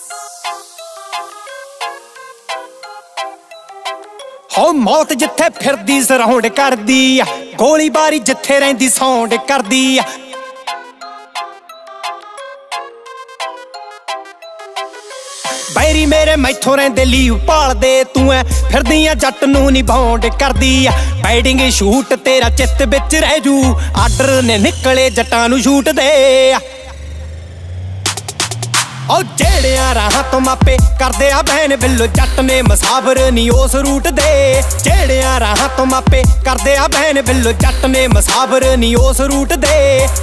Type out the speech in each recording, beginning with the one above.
हो मौत जिथे फिरदी सरौंड करदी गोली बारी जिथे रहिंदी सौंड करदी बैरी मेरे मैथों रहिंदे लीव भालदे तूं फिरदियां जट नूं नी भौंड करदी बैटिंग शूट तेरा चित्त विच रह जू आर्डर ने निकले जटां नूं शूट दे ओ जेड़ियां राहां तो मापे करदे आ बहन बिल्लो जट ने मसावर नी उस रूट दे जेड़ियां राहां तो मापे करदे आ बहन बिल्लो जट ने मसावर नी उस रूट दे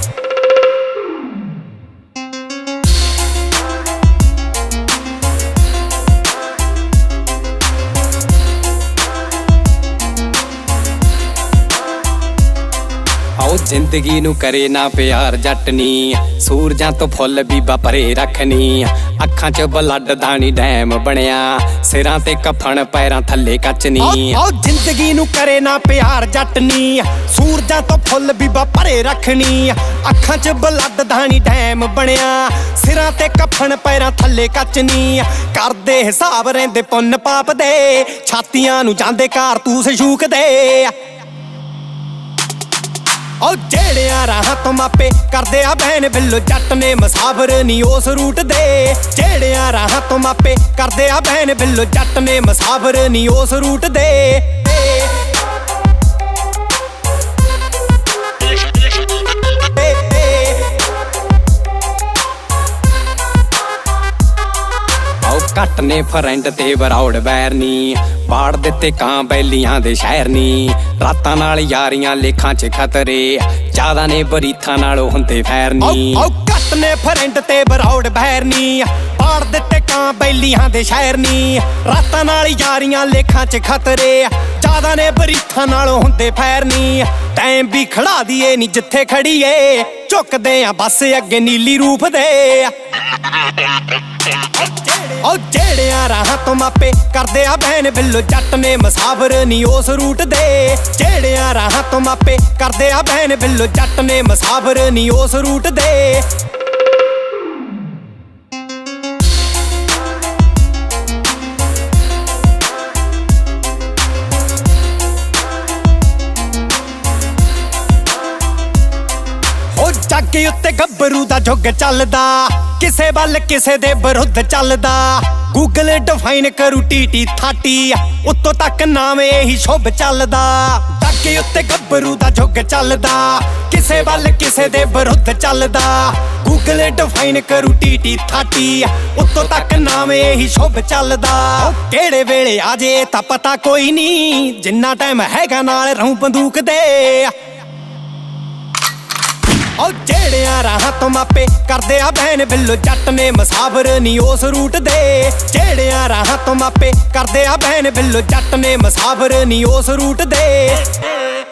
जिंदगी नू करे ना प्यार जटनी सूरजां तो फुल बीबा परे रखनी अखां च ब्लड दानी डैम बनिया सिरां ते कफन पैरां थल्ले कचनी जिंदगी नू करे ना प्यार जटनी सूरजां तो फुल बीबा परे रखनी अखां च ब्लड दानी डैम बनिया सिरां ते कफन पैरां थल्ले कचनी करदे हिसाब रहिंदे पुन्न पाप दे छातियां नू जांदे कारतूस शूक दे ओ जेड़ियां राहां तो मापे करदे आ बहन बिल्लो जट ने मसावर नी उस रूट दे जेड़ियां राहां तो मापे करदे आ बहन बिल्लो जट ने मसावर नी उस रूट दे घट ने फ्रेंड ते बरौड़ बैरनी बाड़ दिते कां बैलियां दे शहर नी रातां नाल यारियां लेखां च खतरे ज्यादा ने बरीथां नालों हुंदे फैरनी घट ने फ्रेंड ते बरौड़ बैरनी बाड़ दिते कां बैलियां दे शहर नी रातां नाल यारियां लेखां च खतरे ज्यादा ने बरीथां नालों हुंदे फैरनी टाइम भी खड़ा दिए नी जिथे खड़ीए झुकदे आ बस अगे नीली रूप दे ओ जेड़ियां राहां तो मापे करदे आ बहन बिल्लो जट ने मसावर नी उस रूट दे जेड़ियां राहां तो मापे करदे आ बहन बिल्लो जट ने मसावर नी उस रूट दे जग उत्ते गब्बरू दा जुग चलदा किसे वल किसे दे विरुद्ध चलदा गूगल डिफाइन करू टीटी थाटी उत्तों तक नाम यही शुभ चलदा जग उत्ते गब्बरू दा जुग चलदा किसे वल किसे दे विरुद्ध चलदा गूगल डिफाइन करू टीटी थाटी उत्तों तक नाम यही शुभ चलदा केड़े वेले आजे तां पता कोई नहीं जिन्ना टाइम हैगा नाल रहूं बंदूक दे ओ जेड़ियां राहां तो मापे करदे आ बहन बिल्लो जट ने मसावर नी उस रूट दे जेड़ियां राहां तो मापे करदे आ बहन बिल्लो जट ने मसावर नी उस रूट दे